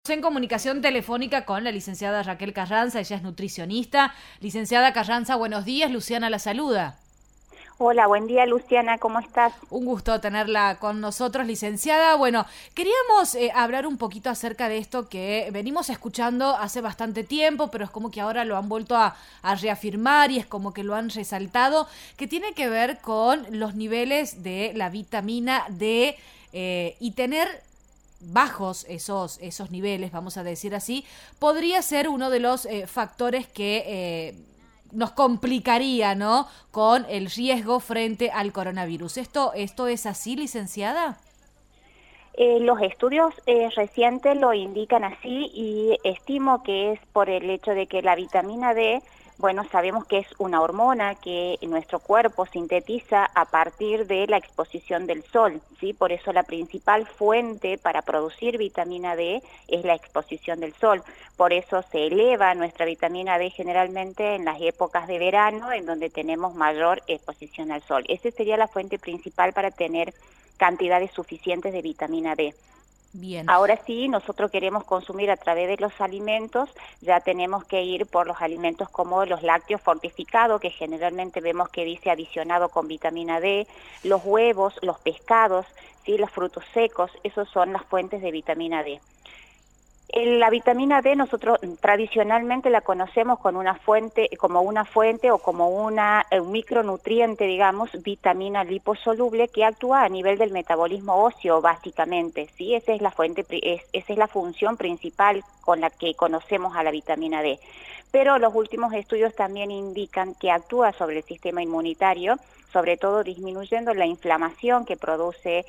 En comunicación telefónica con la licenciada Raquel Carranza, ella es nutricionista. Licenciada Carranza, buenos días, Luciana la saluda. Hola, buen día Luciana, ¿cómo estás? Un gusto tenerla con nosotros, licenciada. Bueno, queríamos hablar un poquito acerca de esto que venimos escuchando hace bastante tiempo, pero es como que ahora lo han vuelto a reafirmar y es como que lo han resaltado, que tiene que ver con los niveles de la vitamina D y tener bajos esos niveles, vamos a decir así, podría ser uno de los factores que nos complicaría, ¿no?, con el riesgo frente al coronavirus. ¿Esto es así, licenciada? Los estudios recientes lo indican así y estimo que es por el hecho de que la vitamina D, bueno, sabemos que es una hormona que nuestro cuerpo sintetiza a partir de la exposición del sol, ¿sí? Por eso la principal fuente para producir vitamina D es la exposición del sol. Por eso se eleva nuestra vitamina D generalmente en las épocas de verano, en donde tenemos mayor exposición al sol. Esa sería la fuente principal para tener cantidades suficientes de vitamina D. Bien. Ahora sí, nosotros queremos consumir a través de los alimentos, ya tenemos que ir por los alimentos como los lácteos fortificados, que generalmente vemos que dice adicionado con vitamina D, los huevos, los pescados, ¿sí?, los frutos secos, esos son las fuentes de vitamina D. La vitamina D nosotros tradicionalmente la conocemos con una fuente, o como un micronutriente, digamos, vitamina liposoluble que actúa a nivel del metabolismo óseo básicamente, ¿sí? Esa es la fuente, esa es la función principal con la que conocemos a la vitamina D. Pero los últimos estudios también indican que actúa sobre el sistema inmunitario, sobre todo disminuyendo la inflamación que produce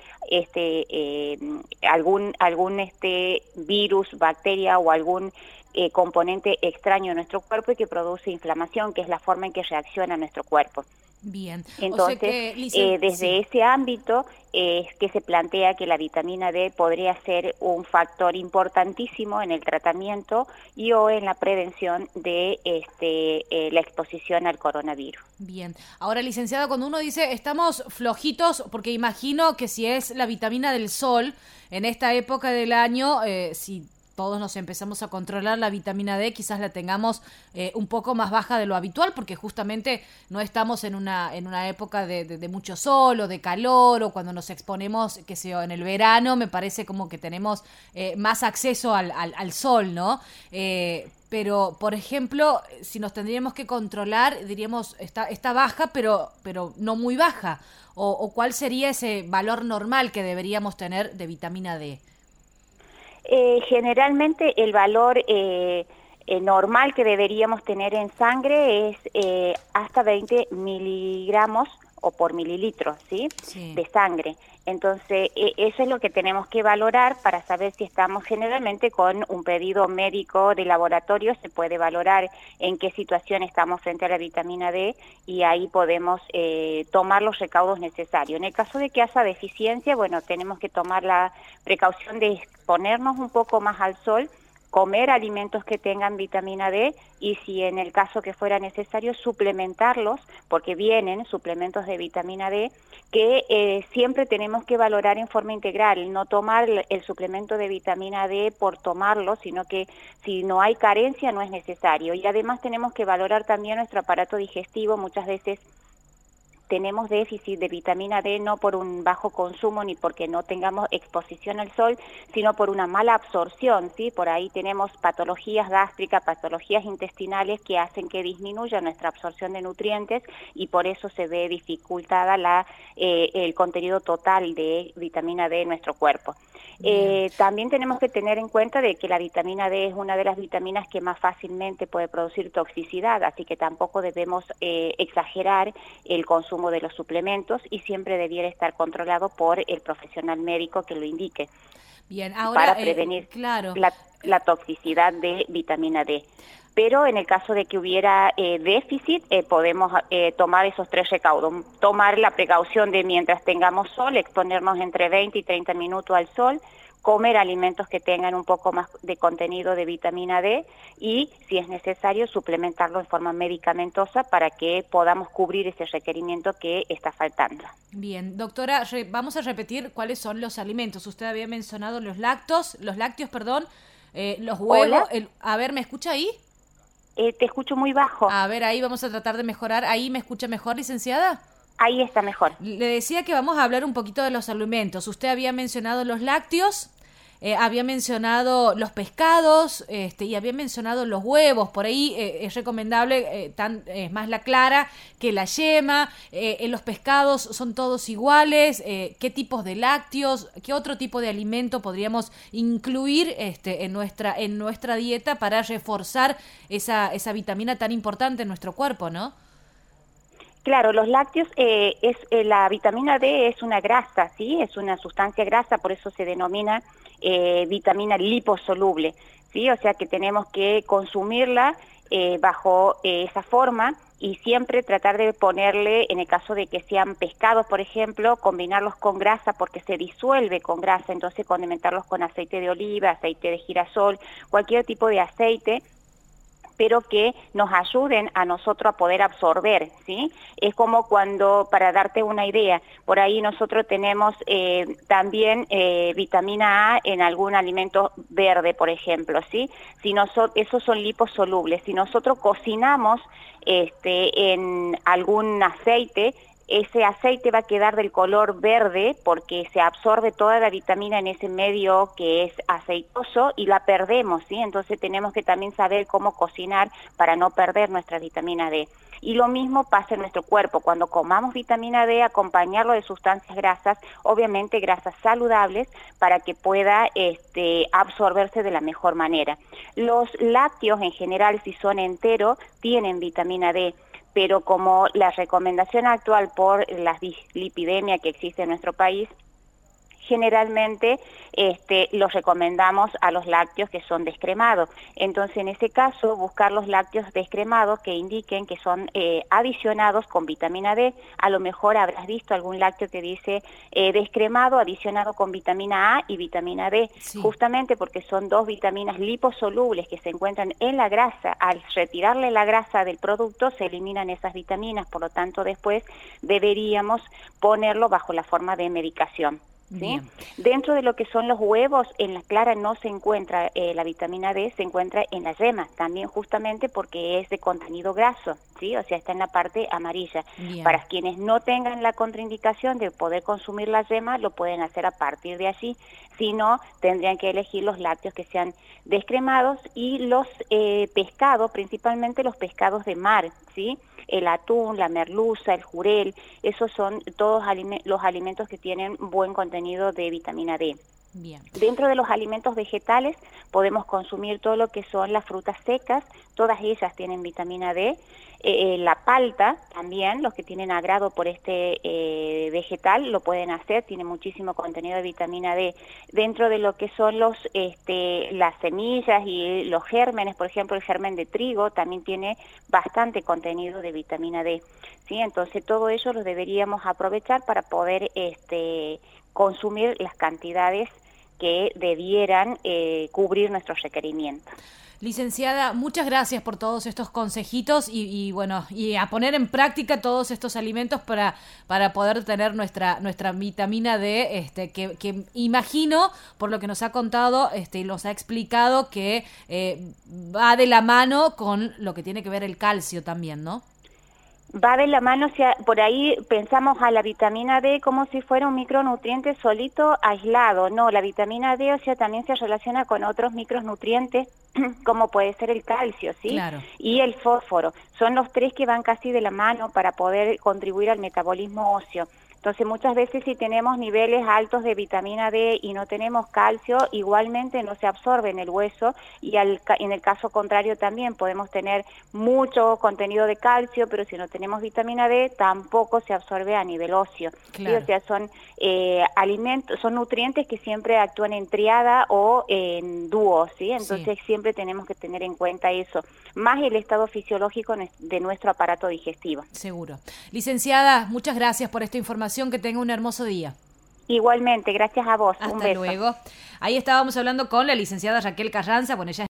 algún virus, bacteria o algún componente extraño en nuestro cuerpo y que produce inflamación, que es la forma en que reacciona nuestro cuerpo. Bien. Entonces, O sea que, desde sí. ese ámbito es que se plantea que la vitamina D podría ser un factor importantísimo en el tratamiento y o en la prevención de la exposición al coronavirus. Bien. Ahora, licenciada, cuando uno dice estamos flojitos, porque imagino que si es la vitamina del sol, en esta época del año, si todos nos empezamos a controlar la vitamina D, quizás la tengamos un poco más baja de lo habitual, porque justamente no estamos en una época de mucho sol o de calor, o cuando nos exponemos, qué sé yo, en el verano, me parece como que tenemos más acceso al sol, ¿no? Pero, por ejemplo, si nos tendríamos que controlar, diríamos, está baja, pero no muy baja. O ¿cuál sería ese valor normal que deberíamos tener de vitamina D? Generalmente el valor normal que deberíamos tener en sangre es hasta 20 miligramos o por mililitro, ¿sí?, Sí. de sangre. Entonces, eso es lo que tenemos que valorar para saber si estamos generalmente con un pedido médico de laboratorio, se puede valorar en qué situación estamos frente a la vitamina D y ahí podemos tomar los recaudos necesarios. En el caso de que haya deficiencia, bueno, tenemos que tomar la precaución de exponernos un poco más al sol, comer alimentos que tengan vitamina D y si en el caso que fuera necesario suplementarlos, porque vienen suplementos de vitamina D que siempre tenemos que valorar en forma integral, no tomar el suplemento de vitamina D por tomarlo, sino que si no hay carencia no es necesario. Y además tenemos que valorar también nuestro aparato digestivo, muchas veces tenemos déficit de vitamina D no por un bajo consumo ni porque no tengamos exposición al sol, sino por una mala absorción, ¿sí? Por ahí tenemos patologías gástricas, patologías intestinales que hacen que disminuya nuestra absorción de nutrientes y por eso se ve dificultada el contenido total de vitamina D en nuestro cuerpo. También tenemos que tener en cuenta de que la vitamina D es una de las vitaminas que más fácilmente puede producir toxicidad, así que tampoco debemos exagerar el consumo de los suplementos y siempre debiera estar controlado por el profesional médico que lo indique. Bien, ahora, para prevenir claro. la toxicidad de vitamina D. Pero en el caso de que hubiera déficit, podemos tomar esos tres recaudos. Tomar la precaución de mientras tengamos sol, exponernos entre 20 y 30 minutos al sol, comer alimentos que tengan un poco más de contenido de vitamina D y, si es necesario, suplementarlo en forma medicamentosa para que podamos cubrir ese requerimiento que está faltando. Bien, doctora, vamos a repetir cuáles son los alimentos. Usted había mencionado los lácteos, los huevos. Hola. A ver, ¿me escucha ahí? Te escucho muy bajo. A ver, ahí vamos a tratar de mejorar. ¿Ahí me escucha mejor, licenciada? Ahí está mejor. Le decía que vamos a hablar un poquito de los alimentos. Usted había mencionado los lácteos, había mencionado los pescados, y había mencionado los huevos. Por ahí es recomendable, es más la clara que la yema. Los pescados son todos iguales. ¿Qué tipos de lácteos, qué otro tipo de alimento podríamos incluir en nuestra dieta para reforzar esa vitamina tan importante en nuestro cuerpo, ¿no? Claro, los lácteos, la vitamina D es una grasa, ¿sí? Es una sustancia grasa, por eso se denomina vitamina liposoluble, ¿sí? O sea que tenemos que consumirla bajo esa forma y siempre tratar de ponerle, en el caso de que sean pescados, por ejemplo, combinarlos con grasa porque se disuelve con grasa, entonces condimentarlos con aceite de oliva, aceite de girasol, cualquier tipo de aceite, pero que nos ayuden a nosotros a poder absorber, ¿sí? Es como cuando, para darte una idea, por ahí nosotros tenemos también vitamina A en algún alimento verde, por ejemplo, ¿sí? Esos son liposolubles. Si nosotros cocinamos en algún aceite, ese aceite va a quedar del color verde porque se absorbe toda la vitamina en ese medio que es aceitoso y la perdemos, ¿sí? Entonces tenemos que también saber cómo cocinar para no perder nuestra vitamina D. Y lo mismo pasa en nuestro cuerpo. Cuando comamos vitamina D, acompañarlo de sustancias grasas, obviamente grasas saludables, para que pueda absorberse de la mejor manera. Los lácteos en general, si son enteros, tienen vitamina D, pero como la recomendación actual por la dislipidemia que existe en nuestro país, generalmente los recomendamos a los lácteos que son descremados. Entonces, en ese caso, buscar los lácteos descremados que indiquen que son adicionados con vitamina D. A lo mejor habrás visto algún lácteo que dice descremado adicionado con vitamina A y vitamina D, sí, justamente porque son dos vitaminas liposolubles que se encuentran en la grasa. Al retirarle la grasa del producto se eliminan esas vitaminas, por lo tanto después deberíamos ponerlo bajo la forma de medicación. ¿Sí? Dentro de lo que son los huevos, en la clara no se encuentra la vitamina D, se encuentra en la yema, también justamente porque es de contenido graso, ¿sí? O sea, está en la parte amarilla. Bien. Para quienes no tengan la contraindicación de poder consumir la yema, lo pueden hacer a partir de allí. Si no, tendrían que elegir los lácteos que sean descremados y los pescados, principalmente los pescados de mar, ¿sí? El atún, la merluza, el jurel, esos son todos los alimentos que tienen buen contenido de vitamina D. Bien. Dentro de los alimentos vegetales podemos consumir todo lo que son las frutas secas, todas ellas tienen vitamina D. La palta también, los que tienen agrado por vegetal lo pueden hacer, tiene muchísimo contenido de vitamina D. Dentro de lo que son las semillas y los gérmenes, por ejemplo el germen de trigo también tiene bastante contenido de vitamina D, ¿sí? Entonces todo ello lo deberíamos aprovechar para poder consumir las cantidades que debieran cubrir nuestros requerimientos. Licenciada, muchas gracias por todos estos consejitos y a poner en práctica todos estos alimentos para poder tener nuestra vitamina D, que imagino, por lo que nos ha contado y nos ha explicado, que va de la mano con lo que tiene que ver el calcio también, ¿no? Va de la mano, o sea, por ahí pensamos a la vitamina D como si fuera un micronutriente solito, aislado. No, la vitamina D, o sea, también se relaciona con otros micronutrientes, como puede ser el calcio, ¿sí? Claro. Y el fósforo. Son los tres que van casi de la mano para poder contribuir al metabolismo óseo. Entonces, muchas veces si tenemos niveles altos de vitamina D y no tenemos calcio, igualmente no se absorbe en el hueso y en el caso contrario también podemos tener mucho contenido de calcio, pero si no tenemos vitamina D tampoco se absorbe a nivel óseo. Claro. ¿Sí? O sea, son alimentos, son nutrientes que siempre actúan en triada o en dúo, ¿sí? Entonces siempre tenemos que tener en cuenta eso, más el estado fisiológico de nuestro aparato digestivo. Seguro. Licenciada, muchas gracias por esta información. Que tenga un hermoso día. Igualmente, gracias a vos. Hasta un beso. Luego. Ahí estábamos hablando con la licenciada Raquel Carranza. Bueno, ella